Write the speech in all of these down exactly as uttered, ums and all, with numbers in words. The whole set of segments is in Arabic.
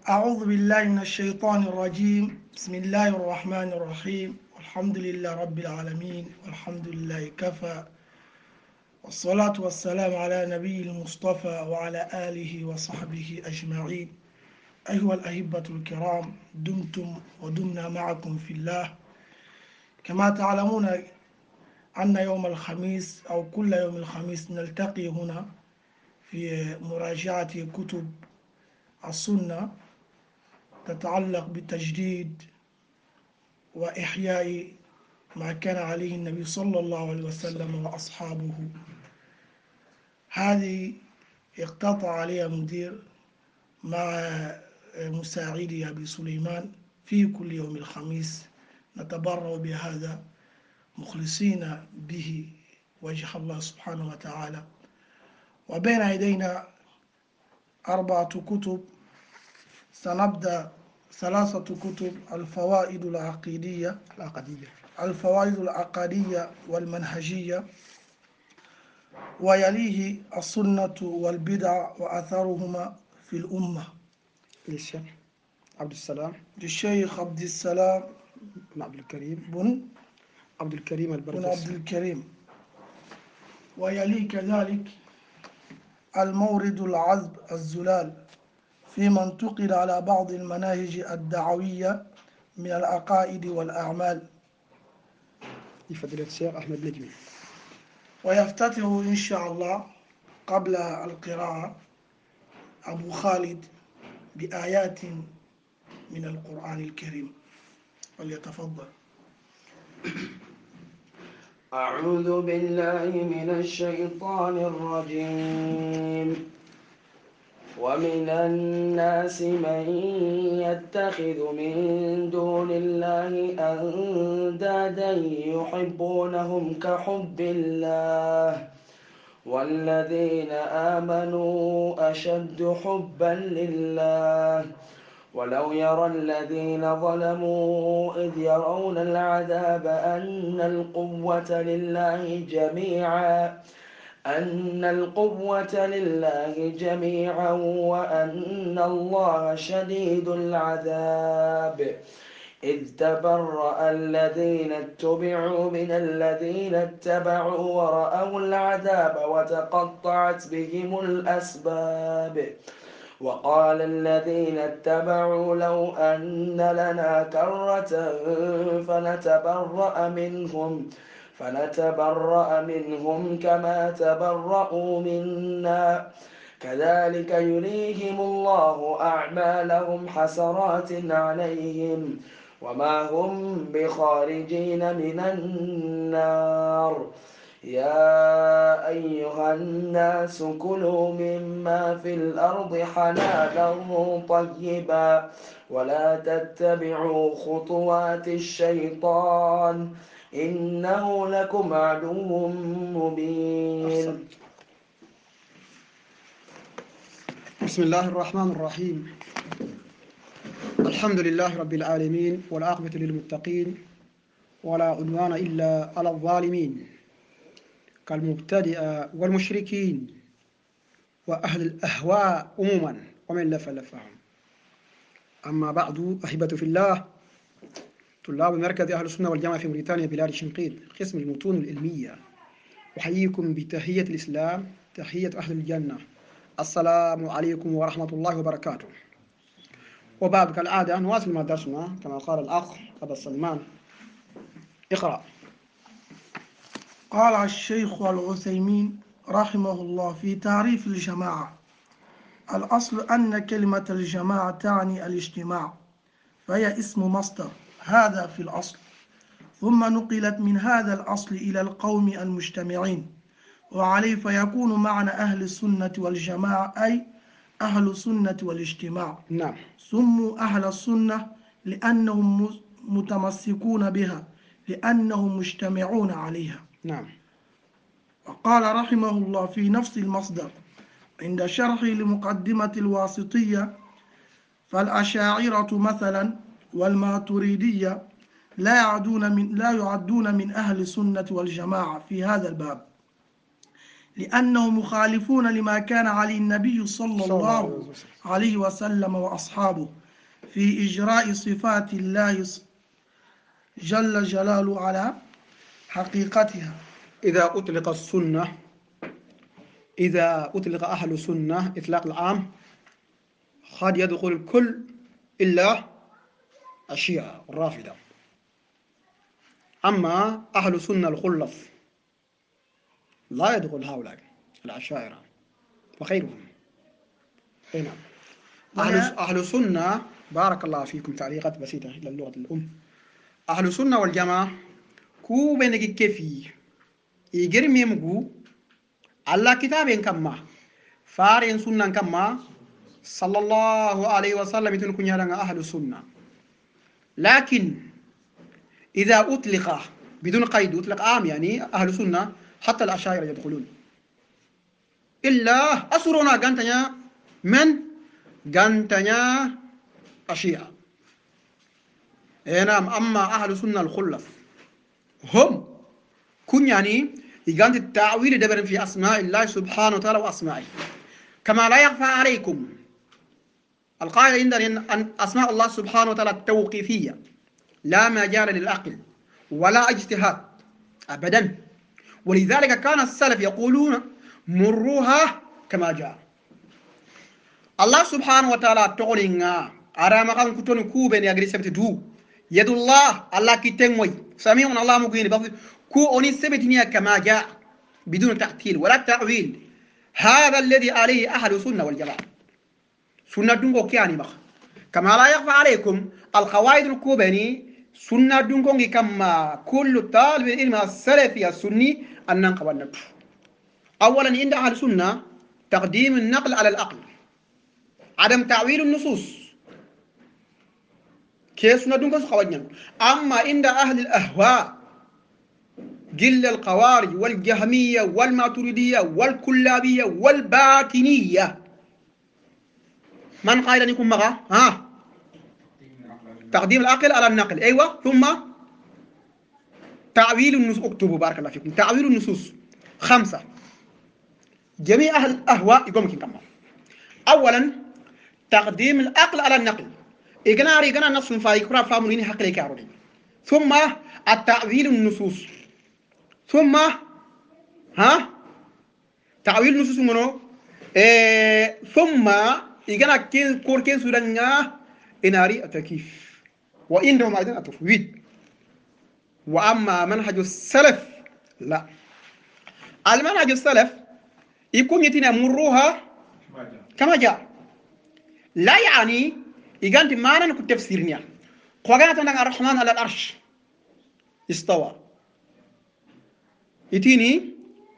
أعوذ بالله من الشيطان الرجيم. بسم الله الرحمن الرحيم. والحمد لله رب العالمين، والحمد لله كفى، والصلاة والسلام على نبي المصطفى وعلى آله وصحبه أجمعين. أيها الأحبة الكرام، دمتم ودمنا معكم في الله. كما تعلمون أن يوم الخميس أو كل يوم الخميس نلتقي هنا في مراجعة كتب السنة تتعلق بتجديد وإحياء ما كان عليه النبي صلى الله عليه وسلم وأصحابه. هذه اقتطع عليها مدير مع مساعدي أبي سليمان في كل يوم الخميس. نتبرع بهذا مخلصين به وجه الله سبحانه وتعالى. وبين يدينا أربعة كتب. سنبدأ ثلاثة كتب: الفوائد العقيدية العقدية الفوائد العقدية والمنهجية، ويليه السنة والبدع وأثرهما في الأمة للشيخ عبد السلام للشيخ عبد السلام بن عبد الكريم بن عبد الكريم بن عبد البردوسي. الكريم. ويليه كذلك المورد العذب الزلال في من انتقد على بعض المناهج الدعوية من العقائد والأعمال، لفضيلة الشيخ أحمد نجمي. ويفتتح إن شاء الله قبل القراءة أبو خالد بآيات من القرآن الكريم، وليتفضل. أعوذ بالله من الشيطان الرجيم. ومن الناس من يتخذ من دون الله أندادا يحبونهم كحب الله والذين آمنوا أشد حبا لله ولو يرى الذين ظلموا إذ يرون العذاب أن القوة لله جميعا أن القوة لله جميعا وأن الله شديد العذاب إذ تبرأ الذين اتبعوا من الذين اتبعوا ورأوا العذاب وتقطعت بهم الأسباب وقال الذين اتبعوا لو أن لنا كرة فنتبرأ منهم فنتبرأ منهم كما تبرأوا منا كذلك يريهم الله أعمالهم حسرات عليهم وما هم بخارجين من النار. يا أيها الناس كلوا مما في الأرض حلالا طيبا ولا تتبعوا خطوات الشيطان إنه لكم عدو مبين. بسم الله الرحمن الرحيم. الحمد لله رب العالمين والعاقبة للمتقين ولا عدوان إلا على الظالمين كالمبتدئ والمشركين وأهل الأهواء عموما ومن لف لفهم. أما بعد، أحبة في الله، طلاب مركز أهل السنة والجامعة في موريتانيا بلاد الشنقيط قسم المتون العلمية، أحييكم بتحية الإسلام، تحية أهل الجنة. السلام عليكم ورحمة الله وبركاته. وبعد كالعادة نواصل ما درسنا كما قال الأخ أبا سلمان. اقرأ. قال الشيخ العثيمين رحمه الله في تعريف الجماعة: الأصل أن كلمة الجماعة تعني الاجتماع، فهي اسم مصدر، هذا في الأصل، ثم نقلت من هذا الأصل إلى القوم المجتمعين، وعليه فيكون معنى أهل السنة والجماعة أي أهل السنة والاجتماع. نعم. سموا أهل السنة لأنهم متمسكون بها، لأنهم مجتمعون عليها. نعم. وقال رحمه الله في نفس المصدر عند شرحه لمقدمة الواسطية: فالأشاعرة مثلا والماتريدية لا يعدون من لا يعدون من أهل السنة والجماعة في هذا الباب، لأنهم مخالفون لما كان عليه النبي صلى الله عليه وسلم وأصحابه في إجراء صفات الله جل جلاله على حقيقتها. إذا أطلق السنة إذا أطلق أهل السنة إطلاق العام قد يدخل الكل إلا الشيعة الرافضة. أما أهل السنة الخلف لا يدخل هؤلاء الأشاعرة وغيرهم. هنا أهل أهل السنة بارك الله فيكم تعليقات بسيطة إلى اللغة الأم. أهل السنة والجماعة كو بينك كيفي يجرم يمغو على كتاب كما فارين سنة كما صلى الله عليه وسلم يتنكون يرى أهل السنة. لكن إذا أطلق بدون قيد أطلق عام يعني أهل السنة حتى الأشاعرة يدخلون إلا أسرنا قانتنا من قانتنا الشيعة. نعم. أما أهل السنة الخلف هم كن يعني يقانت التعويل دبر في أسماء الله سبحانه وتعالى وأسمائه كما لا يخفى عليكم القاعدة عندنا أن أسماء الله سبحانه وتعالى توقيفية لا مجال للعقل ولا اجتهاد أبدا. ولذلك كان السلف يقولون مروها كما جاء. الله سبحانه وتعالى تقولنا أرام كان كتون كوبن يجري سبت دو يد الله الله كتنوي سميع الله مقين بس كو أني سبتني كما جاء بدون تعطيل ولا تعويل. هذا الذي عليه أهل السنة والجماعة. سنة دونكو كياني مخ كما لا يخفى عليكم القواعد الكوبني سنة دونكو كما كل طالب العلم السلفي السني أن ننقب النقل. أولا عند أهل السنة تقديم النقل على العقل عدم تعويل النصوص كيف سنة دونكو سخوانيا. أما عند أهل الأهواء جل القوارج والجهمية والماتريدية والكلابية والباطنية من قائل أن يكون مغا ها تقديم العقل على النقل. أيوة. ثم تعويل النصوص. اكتبوا بارك الله فيكم تعويل النصوص خمسة. جميع أهل الأهواء يقوم كما أولا تقديم العقل على النقل إجنا رجنا نص فايكرا فامولين حق لك عرضي. ثم التعويل النصوص. ثم ها تعويل النصوص منو إيه ثم إجنا كين كور كين سودانيا إناري التكييف وإنهم أيضا التفويض. وأما منهج السلف لا. المنهج السلف يكون يتنا مروها كما جاء لا يعني يجانت ما أنا كنت تفسيرني قوانا أن الرحمن على العرش استوى يتيني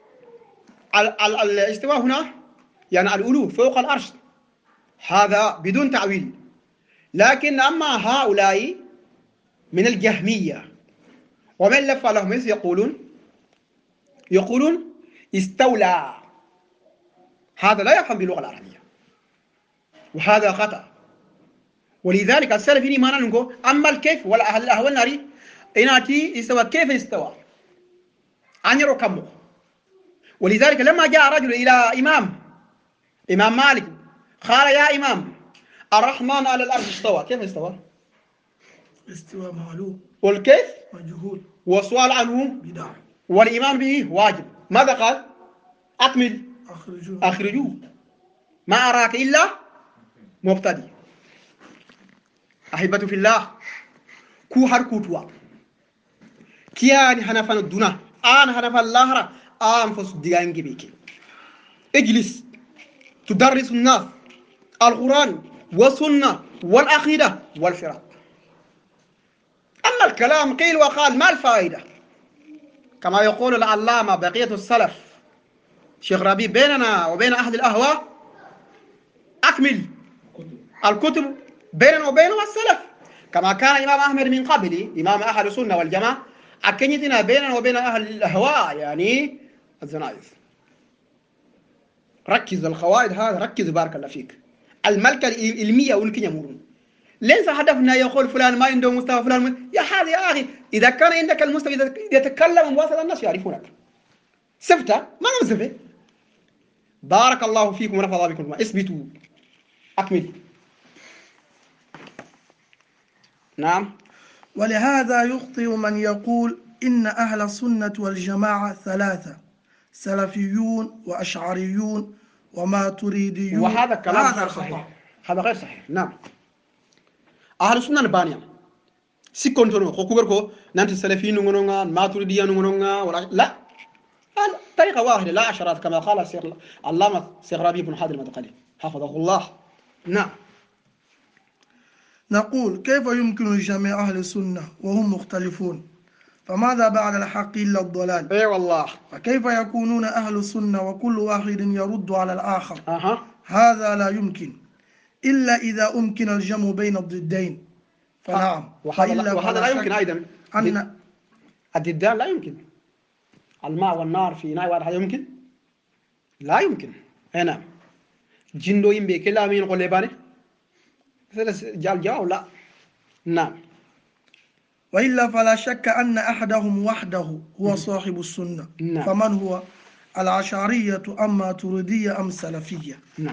الاستواء هنا يعني الألو فوق العرش هذا بدون تعويل. لكن أما هؤلاء من الجهمية ومن لف لهم يقولون يقولون استولى. هذا لا يفهم باللغة العربية وهذا خطأ. ولذلك السلف ما نقول أما الكيف ولا أهل الأهواء الناري إناتي استوى كيف استوى أن يروا كمه. ولذلك لما جاء رجل إلى إمام إمام مالك قال يا إمام الرحمن على الأرض استوى كيف استوى؟ استوى معلوم والكيف مجهول والسؤال عنه بدعة والإيمان به واجب. ماذا قال؟ أكمل أخرجوه أخرجوه ما أراك إلا مبتدئ. أحبة في الله كو هركوتوا كياني هنفن الدنا آن هنفن الله أنفس ديانجي بيكي. اجلس تدرس الناس القرآن والسنة والعقيدة والفرق. أما الكلام قيل وقال ما الفائدة كما يقول العلامة بقية السلف شيخ ربيع بيننا وبين أهل الأهواء أكمل الكتب بيننا وبين السلف كما كان إمام أحمد من قبل إمام أهل السنة والجماعة أكنيتنا بيننا وبين أهل الأهواء يعني الزنائز. ركز القواعد هذا ركز بارك الله فيك. الملكة العلمية والكن يمرون ليس هدفنا يقول فلان ما عنده مستوى فلان يا هذا يا أخي إذا كان عندك المستوى يتكلم وسط الناس يعرفونك. سفته ما نمزفه بارك الله فيكم ونفع بكم. اثبتوا. أكمل. نعم. ولهذا يخطئ من يقول إن أهل السنة والجماعة ثلاثة: سلفيون وأشعريون وماتريديون. وهذا كلام هذا غير خطأ. صحيح. هذا غير صحيح. نعم. أهل السنة البانية سيكون تونو كوكوغركو نانت السلفيين نغنونغا ماتريديين نغنونغا ولا لا، طريقة واحدة لا عشرات كما قال الشيخ علامة الشيخ ربيع بن هادي المدخلي حفظه الله. نعم. نقول: كيف يمكن لجميع أهل السنة وهم مختلفون؟ فماذا بعد الحق إلا الضلال؟ اي والله. فكيف يكونون أهل السنة وكل واحد يرد على الآخر؟ أها. هذا لا يمكن إلا إذا أمكن الجمع بين الضدين، فنعم. وهذا لا, وهذا لا يمكن أيضا. أن الضدان لا يمكن. الماء والنار في ناي واحد، هذا يمكن؟ لا يمكن. اي نعم. جندو يمبي كلا مين قول لباني جال جاو لا. نعم. وإلا فلا شك أن أحدهم وحده هو صاحب السنة. نعم. فمن هو؟ الأشعرية أم ماتريدية أم سلفية؟ نعم.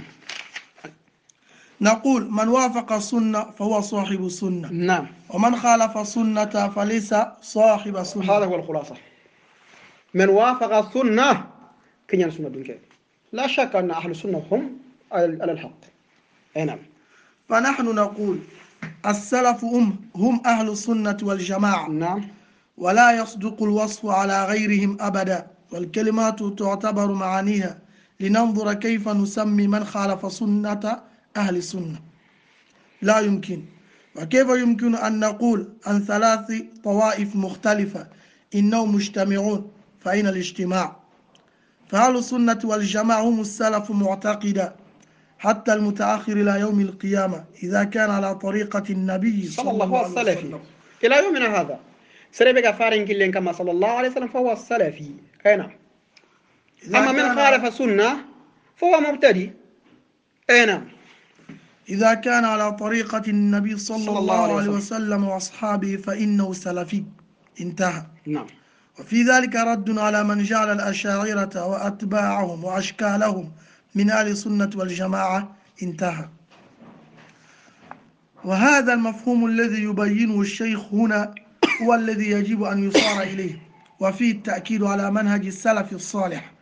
نقول: من وافق السنة فهو صاحب السنة. نعم. ومن خالف السنة فليس صاحب السنة. هذا هو الخلاصة. من وافق السنة كن السنة دونك لا شك أن أهل السنة هم على الحق. أي نعم. فنحن نقول: السلف هم هم أهل السنة والجماعة. نعم. ولا يصدق الوصف على غيرهم أبدا، والكلمات تعتبر معانيها لننظر كيف نسمي من خالف سنة أهل السنة. لا يمكن. وكيف يمكن أن نقول عن ثلاث طوائف مختلفة إنهم مجتمعون؟ فأين الاجتماع؟ فأهل السنة والجماعة هم السلف معتقدا حتى المتأخر إلى يوم القيامة إذا كان على طريقة النبي صلى الله عليه وسلم إلى يومنا هذا. سربك فارن كلين كما صلى الله عليه وسلم فهو السلفي. أي نعم. أما من خالف السنة فهو مبتدي. أي نعم. إذا كان على طريقة النبي صلى, صلى الله عليه وسلم, وسلم وأصحابه فإنه سلفي. انتهى. نعم. وفي ذلك رد على من جعل الأشاعرة وأتباعهم وأشكالهم من أهل السنة والجماعة. انتهى. وهذا المفهوم الذي يبينه الشيخ هنا هو الذي يجب أن يصار إليه، وفيه التأكيد على منهج السلف الصالح